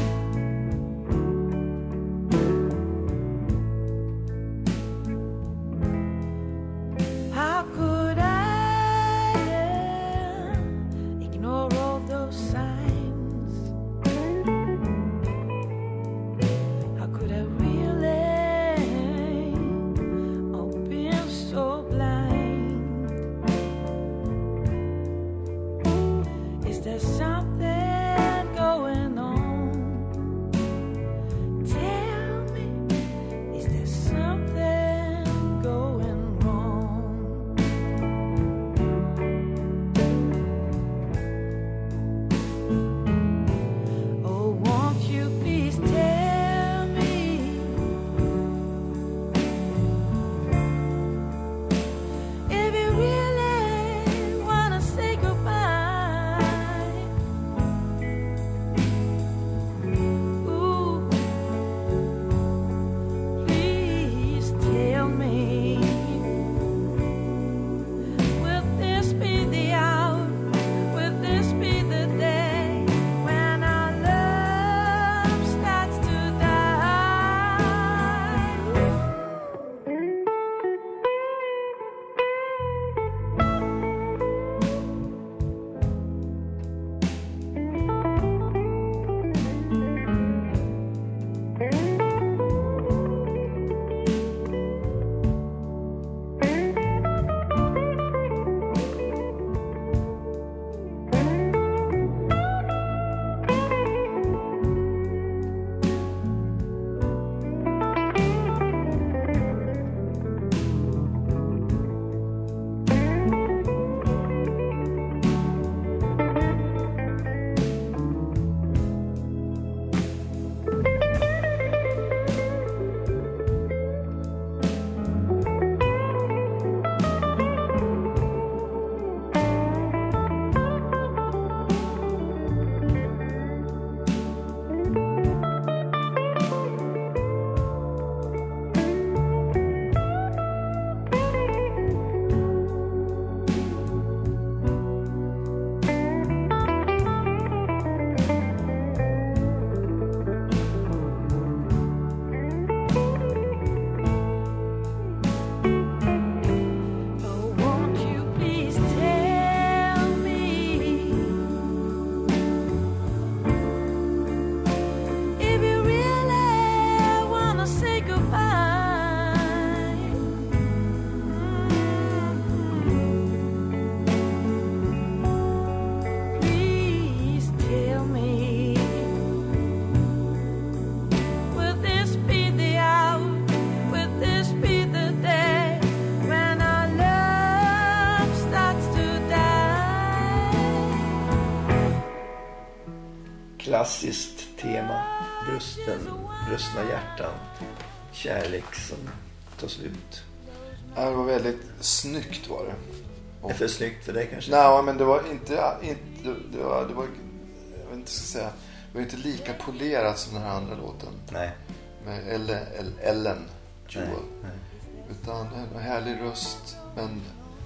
klassiskt tema. Brustna hjärtan. Kärlek som tar slut. Det var väldigt snyggt var det. Och... Det är för snyggt för dig kanske? Nej, men det var inte det var jag vet inte ska säga. Det var inte lika polerat som den här andra låten. Nej. Med Ellen Jewel. Nej. Utan en härlig röst, men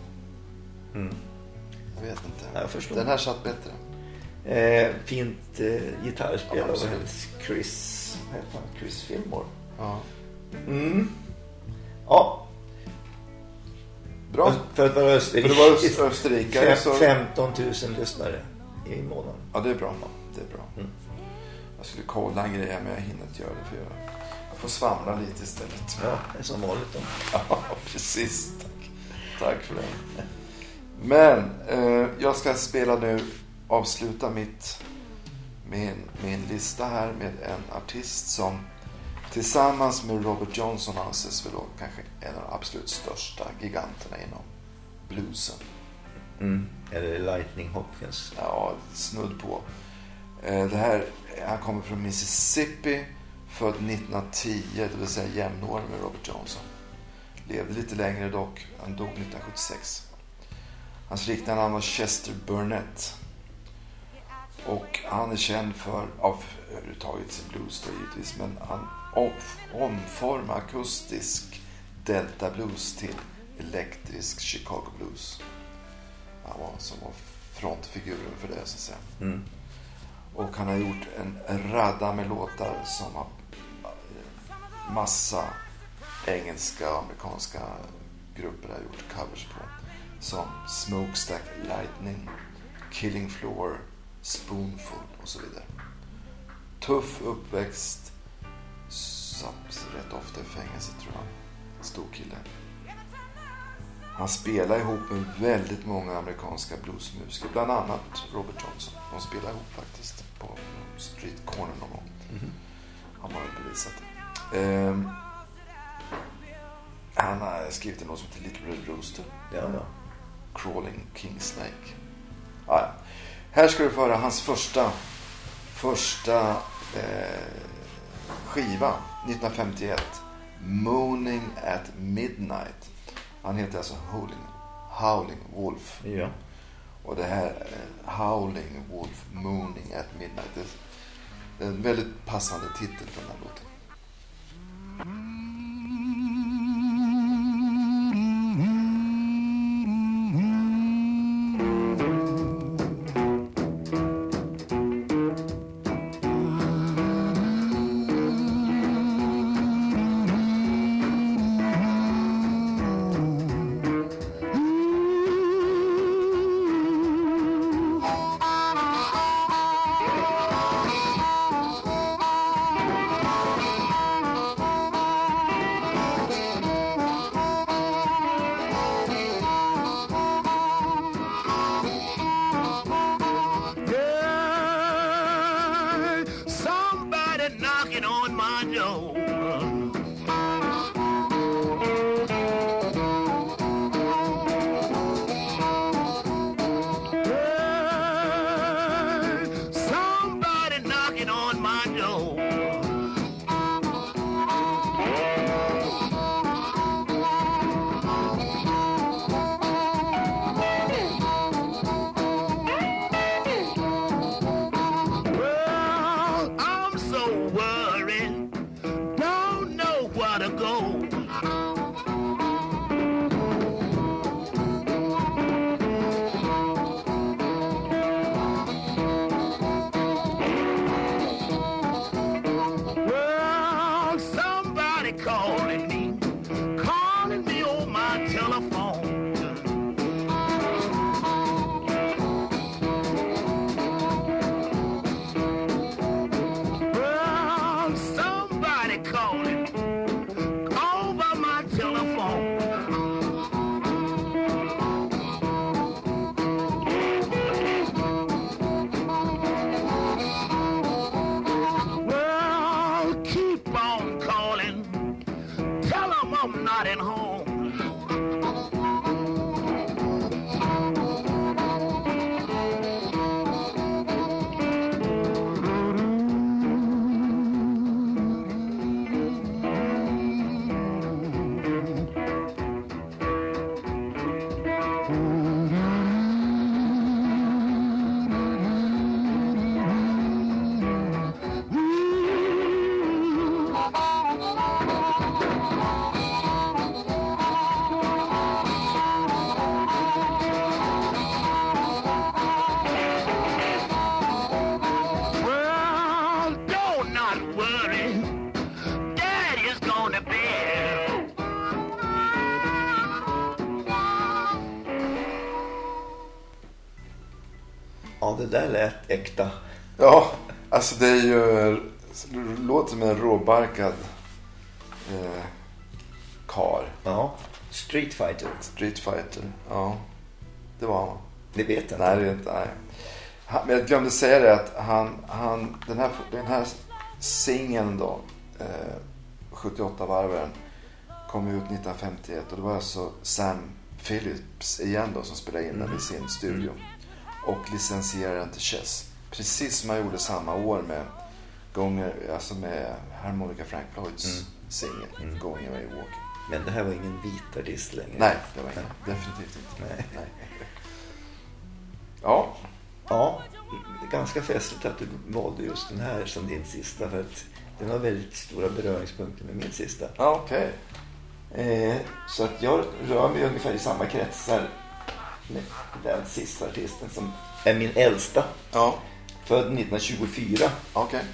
jag vet inte. Jag förstår. Den här satt bättre. Fint gitarrspel av Chris Fillmore. Ja. Ja. Bra. För att vara Österrike. 15 000 lyssnare i månaden. Ja, det är bra. Det är bra. Jag skulle kolla en grej här, men jag hinner inte göra det för jag får svamla lite istället. Ja, det är som vanligt då. Ja, precis. Tack för det. Men jag ska spela nu, avsluta min lista här med en artist som tillsammans med Robert Johnson anses väl då kanske en av de absolut största giganterna inom bluesen. Eller Lightning Hopkins. Ja, snudd på. Det här, han kommer från Mississippi, född 1910, det vill säga jämnår med Robert Johnson. Levde lite längre dock, han dog 1976. Hans riktiga namn var Chester Burnett. Och han är känd för, av överhuvudtaget sin blues då givetvis, men han omformar akustisk Delta blues till elektrisk Chicago blues. Han var som var frontfiguren för det, så att säga. Och han har gjort en radda med låtar som har massa engelska och amerikanska grupper har gjort covers på. Som Smokestack Lightning, Killing Floor, Spoonful och så vidare. Tuff uppväxt, satt rätt ofta i fängelse tror jag. Stor kille. Han spelar ihop med väldigt många amerikanska bluesmusiker, bland annat Robert Johnson. De spelar ihop faktiskt på Street Corner någon gång. Han har väl bevisat det. Han har skrivit något som heter Little Red Rooster. Ja. Crawling King Snake. Ja. Här ska du få höra hans första skiva 1951. Mooning at Midnight. Han heter alltså Howling Wolf. Ja. Och det här Howling Wolf, Mooning at Midnight. Det är en väldigt passande titel för den här låten. där lät äkta. Ja, alltså det är ju... Det låter som en råbarkad kar. Ja, Street Fighter, ja. Det var han. Det vet jag inte. Nej, det är inte. Nej. Men jag glömde säga det att han den här singeln då, 78 varvaren, kom ut 1951 och det var alltså Sam Phillips igen då som spelade in den i sin studio och licensierade den till Chess. Precis som han gjorde samma år med med Harmonica Frank Floyds singel Going Away Walking. Men det här var ingen vit artist längre. Nej, det var ingen. Definitivt inte. Nej. Ja. Ja, ganska festligt att du valde just den här som din sista, för att den har väldigt stora beröringspunkter med min sista. Ja, okej. Så att jag rör mig ungefär i samma kretsar med den sista artisten som är min äldsta. Ja. Född 1924. Okej.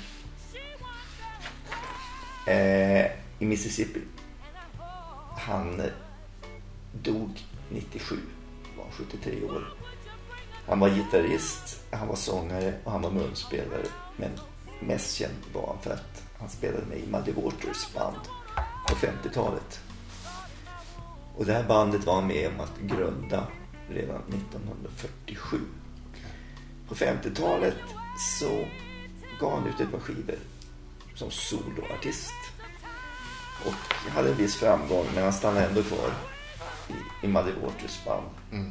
I Mississippi. Han dog 97, var 73 år. Han var gitarrist, han var sångare och han var munspelare. Men mest känd var han för att han spelade med i Muddy Waters band på 50-talet. Och det här bandet var med om att grunda redan 1947. På 50-talet så gav han ut ett par skivor som soloartist. Och hade en viss framgång, men han stannade ändå kvar i Muddy Waters band.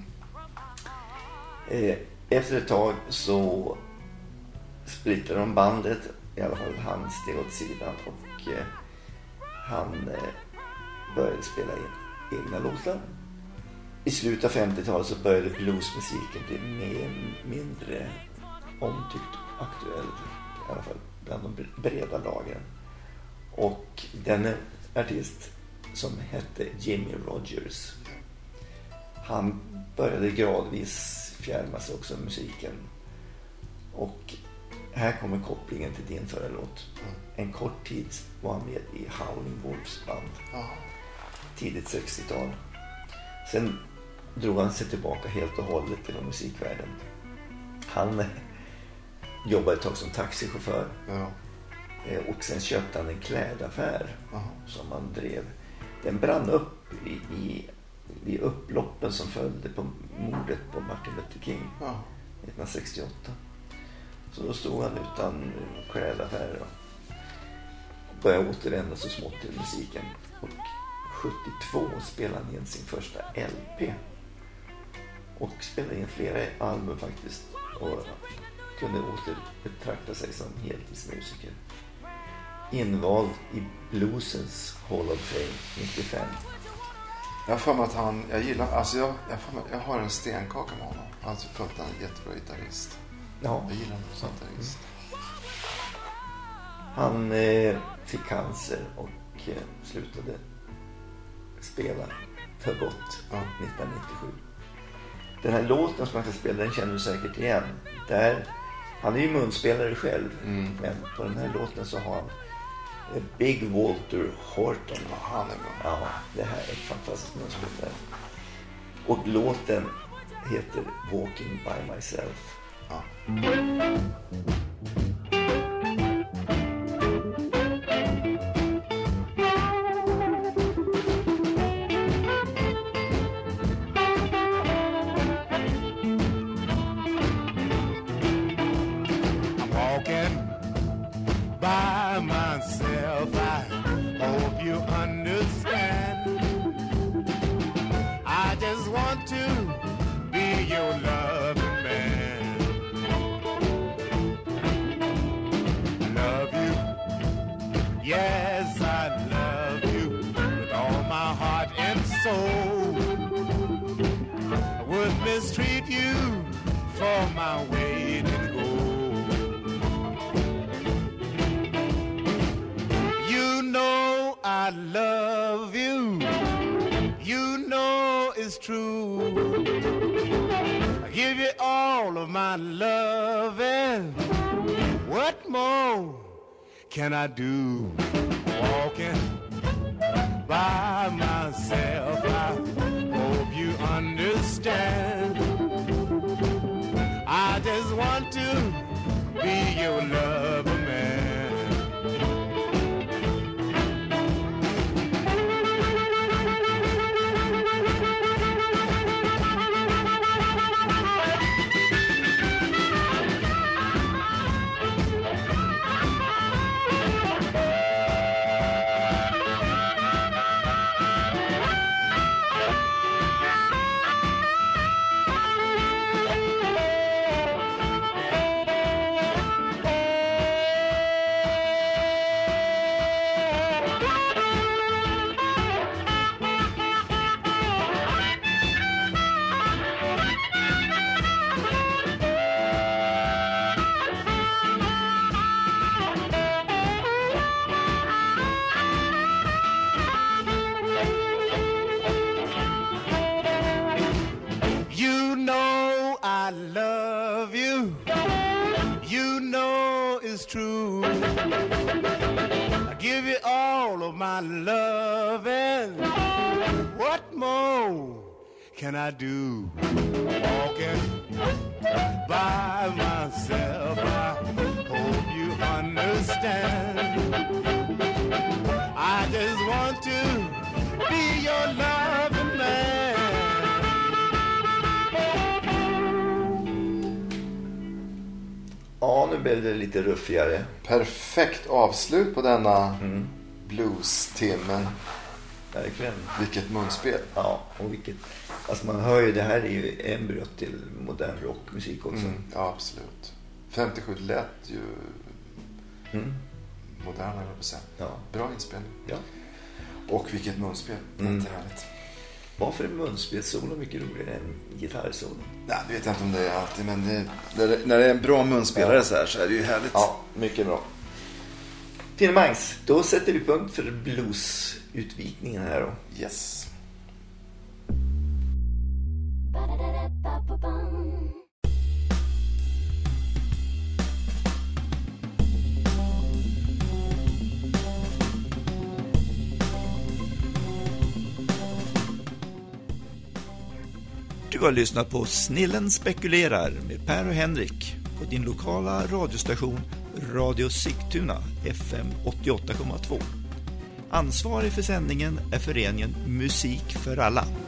Efter ett tag så splittrade de bandet. I alla fall han steg åt sidan och han började spela in egna låtar. I slutet av 50-talet så började bluesmusiken bli mindre omtyckt och aktuell, i alla fall bland de breda lagren. Och den artist som hette Jimmy Rogers, han började gradvis fjärma sig också musiken. Och här kommer kopplingen till din förra låt. En kort tid var han med i Howling Wolves band. Tidigt 60-tal. Sen drog han sig tillbaka helt och hållet till musikvärlden. Han jobbade ett tag som taxichaufför. Och sen köpte han en klädaffär som han drev. Den brann upp i upploppen som följde på mordet på Martin Luther King 1968. Så då stod han utan klädaffär och började återvända så smått till musiken. Och 72 spelade han in sin första LP. Och spelade in flera album faktiskt. Och kunde åter betrakta sig som heltidsmusiker. Invald i Bluesens Hall of Fame 95. Jag har för mig att jag har en stenkaka med honom. Alltså för att han är en jättebra gitarrist. Ja. Jag gillar honom som gitarrist. Han fick cancer och slutade spela för gott 1997. Den här låten som han ska spela, den känner du säkert igen. Han är ju munspelare själv, men på den här låten så har han Big Walter Horton. Han är bra. Ja, det här är ett fantastiskt munspelare. Och låten heter Walking by Myself. Ja. Can I do walking by myself? I hope you understand. I just want to be your lover, man. You know I love you. You know it's true. I give you all of my loving. What more can I do? Walking by myself, I hope you understand. I just want to be your loving man. Ja, nu blev det lite ruffigare. Perfekt avslut på denna blues-timmen. Verkligen. Vilket munspel. Ja, och vilket... Alltså man hör ju, det här är ju embryot till modern rockmusik också. Ja, absolut. 57 lät ju modernare på sig. Ja. Bra inspelning. Ja. Och vilket munspel. Jättehärligt. Varför är munspelssolo mycket roligare än gitarrsolo? Nej, det vet jag inte om det är alltid, men när det är en bra munspelare så är det ju härligt. Ja, mycket bra. Finemangs, då sätter vi punkt för bluesutvikningen här då. Yes. Du har lyssnat på Snillen spekulerar med Per och Henrik på din lokala radiostation Radio Sigtuna FM 88,2. Ansvarig för sändningen är föreningen Musik för alla.